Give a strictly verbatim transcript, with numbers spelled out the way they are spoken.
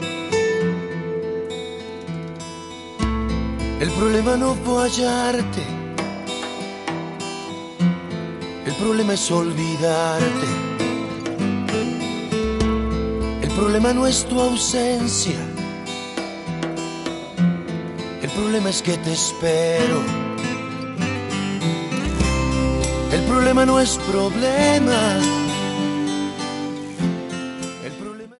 El problema no fue hallarte, el problema es olvidarte. El problema no es tu ausencia, el problema es que te espero. El problema no es problema,